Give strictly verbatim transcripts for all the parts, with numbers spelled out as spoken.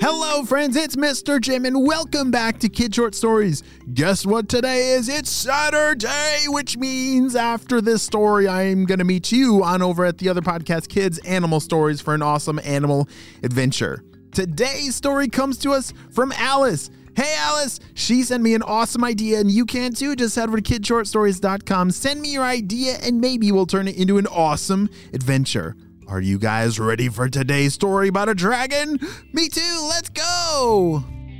Hello friends, it's Mister Jim and welcome back to Kid Short Stories. Guess what today is? It's Saturday, which means after this story, I'm going to meet you on over at the other podcast, Kids Animal Stories, for an awesome animal adventure. Today's story comes to us from Alice. Hey Alice, she sent me an awesome idea and you can too. Just head over to kid short stories dot com, send me your idea and maybe we'll turn it into an awesome adventure. Are you guys ready for today's story about a dragon? Me too, let's go!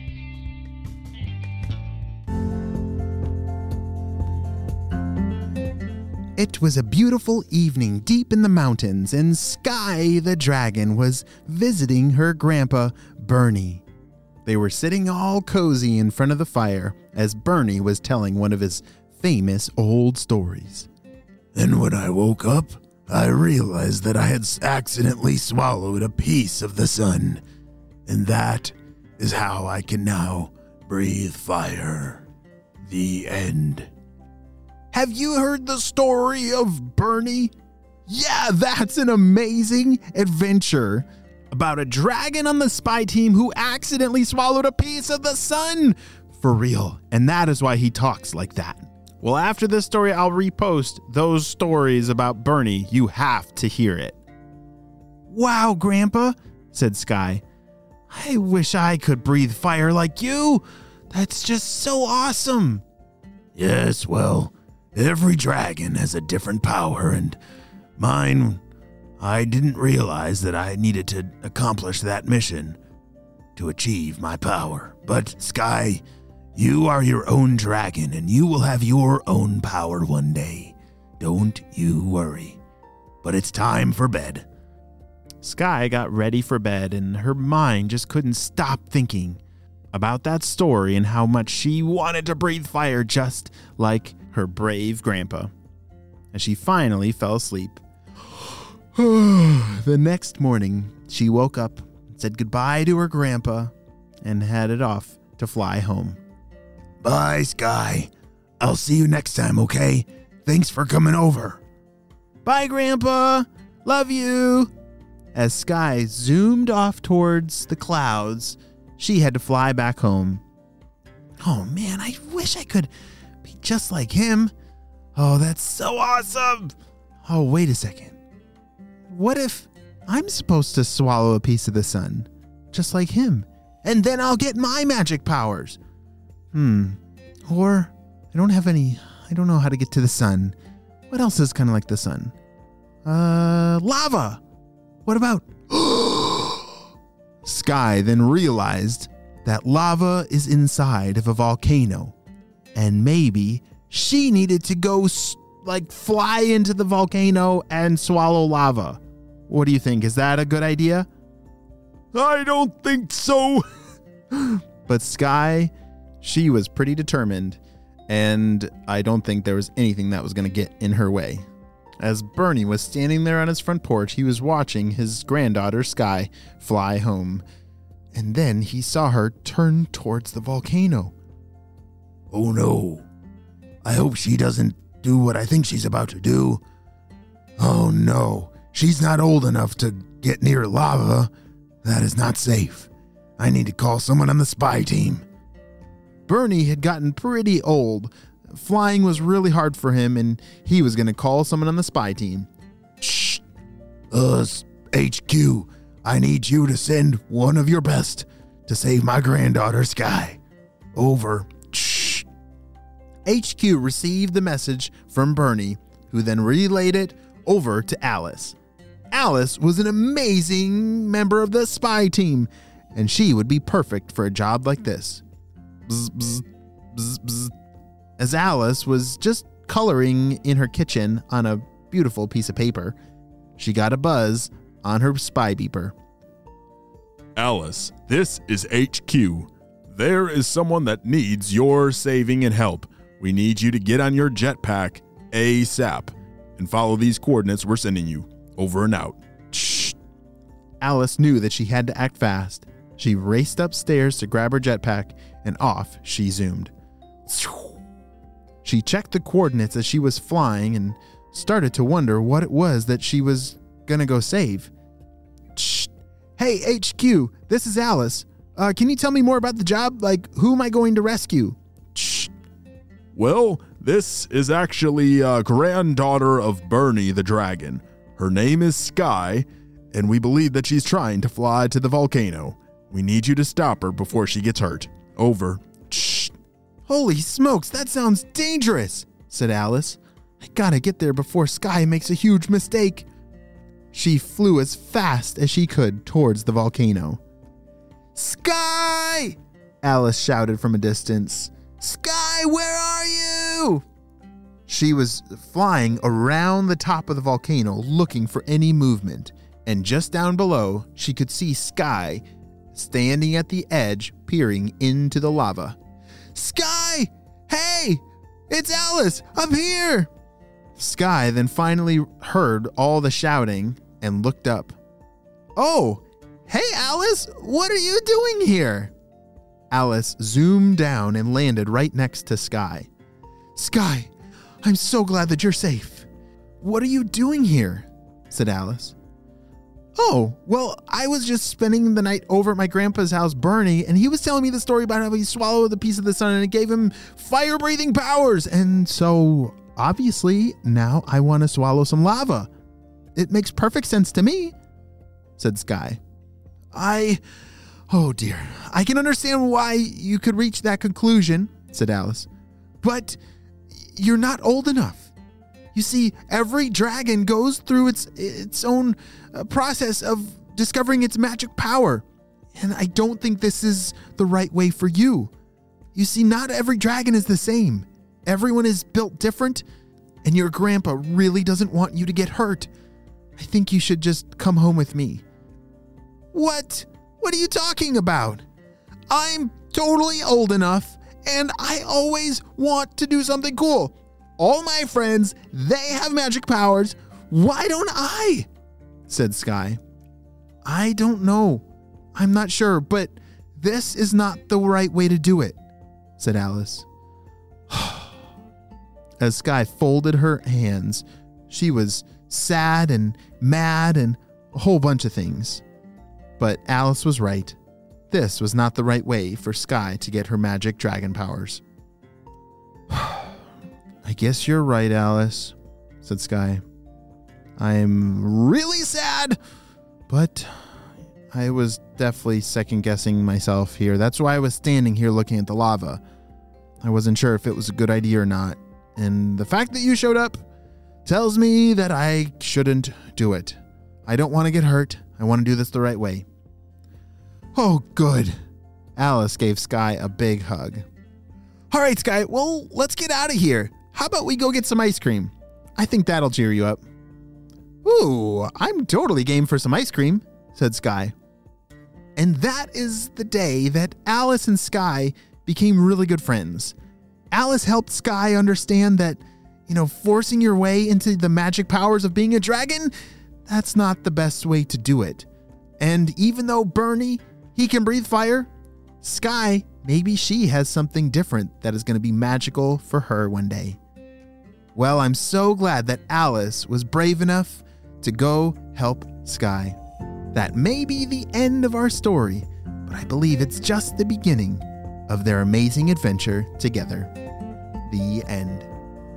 It was a beautiful evening deep in the mountains, and Sky the dragon was visiting her grandpa, Bernie. They were sitting all cozy in front of the fire as Bernie was telling one of his famous old stories. And when I woke up, I realized that I had accidentally swallowed a piece of the sun, and that is how I can now breathe fire. The end. Have you heard the story of Bernie? Yeah, that's an amazing adventure about a dragon on the spy team who accidentally swallowed a piece of the sun. For real, and that is why he talks like that. Well, after this story, I'll repost those stories about Bernie. You have to hear it. Wow, Grandpa, said Sky. I wish I could breathe fire like you. That's just so awesome. Yes, well, every dragon has a different power, and mine, I didn't realize that I needed to accomplish that mission to achieve my power. But Sky, you are your own dragon, and you will have your own power one day. Don't you worry. But it's time for bed. Sky got ready for bed, and her mind just couldn't stop thinking about that story and how much she wanted to breathe fire just like her brave grandpa. And she finally fell asleep. The next morning, she woke up, said goodbye to her grandpa, and headed off to fly home. Bye, Sky. I'll see you next time, okay? Thanks for coming over. Bye, Grandpa. Love you. As Sky zoomed off towards the clouds, she had to fly back home. Oh, man, I wish I could be just like him. Oh, that's so awesome. Oh, wait a second. What if I'm supposed to swallow a piece of the sun, just like him, and then I'll get my magic powers? Hmm. Or I don't have any, I don't know how to get to the sun. What else is kind of like the sun? Uh, lava. What about? Sky then realized that lava is inside of a volcano. And maybe she needed to go like fly into the volcano and swallow lava. What do you think? Is that a good idea? I don't think so. But Sky, she was pretty determined, and I don't think there was anything that was going to get in her way. As Bernie was standing there on his front porch, he was watching his granddaughter, Sky, fly home. And then he saw her turn towards the volcano. Oh no. I hope she doesn't do what I think she's about to do. Oh no. She's not old enough to get near lava. That is not safe. I need to call someone on the spy team. Bernie had gotten pretty old. Flying was really hard for him, and he was going to call someone on the spy team. Shh. Uh, H Q, I need you to send one of your best to save my granddaughter, Sky. Over. Shh. H Q received the message from Bernie, who then relayed it over to Alice. Alice was an amazing member of the spy team, and she would be perfect for a job like this. Bzz, bzz, bzz, bzz. As Alice was just coloring in her kitchen on a beautiful piece of paper, she got a buzz on her spy beeper. Alice, this is H Q. There is someone that needs your saving and help. We need you to get on your jetpack ASAP and follow these coordinates we're sending you. Over and out. Shh. Alice knew that she had to act fast. She raced upstairs to grab her jetpack, and off she zoomed. She checked the coordinates as she was flying and started to wonder what it was that she was gonna go save. Shh. Hey, H Q, this is Alice. Uh, can you tell me more about the job? Like, who am I going to rescue? Shh. Well, this is actually a granddaughter of Bernie the dragon. Her name is Sky, and we believe that she's trying to fly to the volcano. We need you to stop her before she gets hurt. Over. Shh. Holy smokes, that sounds dangerous, said Alice. I gotta get there before Sky makes a huge mistake. She flew as fast as she could towards the volcano. Sky! Alice shouted from a distance. Sky, where are you? She was flying around the top of the volcano looking for any movement, and just down below, she could see Sky standing at the edge, peering into the lava. Sky! Hey! It's Alice! I'm here! Sky then finally heard all the shouting and looked up. Oh! Hey, Alice! What are you doing here? Alice zoomed down and landed right next to Sky. Sky, I'm so glad that you're safe. What are you doing here? Said Alice. Oh, well, I was just spending the night over at my grandpa's house, Bernie, and he was telling me the story about how he swallowed a piece of the sun and it gave him fire-breathing powers. And so, obviously, now I want to swallow some lava. It makes perfect sense to me, said Sky. I... Oh, dear. I can understand why you could reach that conclusion, said Alice. But you're not old enough. You see, every dragon goes through its its own uh, process of discovering its magic power. And I don't think this is the right way for you. You see, not every dragon is the same. Everyone is built different, and your grandpa really doesn't want you to get hurt. I think you should just come home with me. What? What are you talking about? I'm totally old enough, and I always want to do something cool. All my friends, they have magic powers. Why don't I? Said Sky. I don't know. I'm not sure, but this is not the right way to do it, said Alice. As Sky folded her hands, she was sad and mad and a whole bunch of things. But Alice was right. This was not the right way for Sky to get her magic dragon powers. I guess you're right, Alice, said Sky. I'm really sad, but I was definitely second-guessing myself here. That's why I was standing here looking at the lava. I wasn't sure if it was a good idea or not, and the fact that you showed up tells me that I shouldn't do it. I don't want to get hurt. I want to do this the right way. Oh, good. Alice gave Sky a big hug. All right, Sky, well, let's get out of here. How about we go get some ice cream? I think that'll cheer you up. Ooh, I'm totally game for some ice cream, said Sky. And that is the day that Alice and Sky became really good friends. Alice helped Sky understand that, you know, forcing your way into the magic powers of being a dragon, that's not the best way to do it. And even though Bernie, he can breathe fire, Sky, maybe she has something different that is going to be magical for her one day. Well, I'm so glad that Alice was brave enough to go help Sky. That may be the end of our story, but I believe it's just the beginning of their amazing adventure together. The end.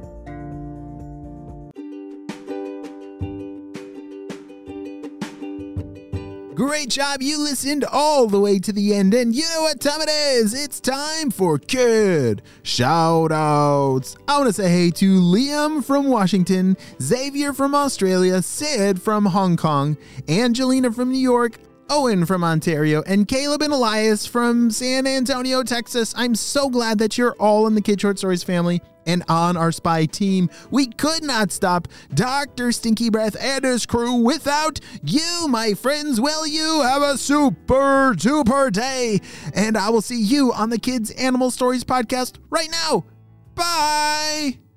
Great job, you listened all the way to the end, and you know what time it is. It's time for Kid Shoutouts. I want to say hey to Liam from Washington, Xavier from Australia, Sid from Hong Kong, Angelina from New York, Owen from Ontario, and Caleb and Elias from San Antonio, Texas. I'm so glad that you're all in the Kid Short Stories family and on our spy team. We could not stop Doctor Stinky Breath and his crew without you, my friends. Well, you have a super duper day, and I will see you on the Kids Animal Stories podcast right now. Bye!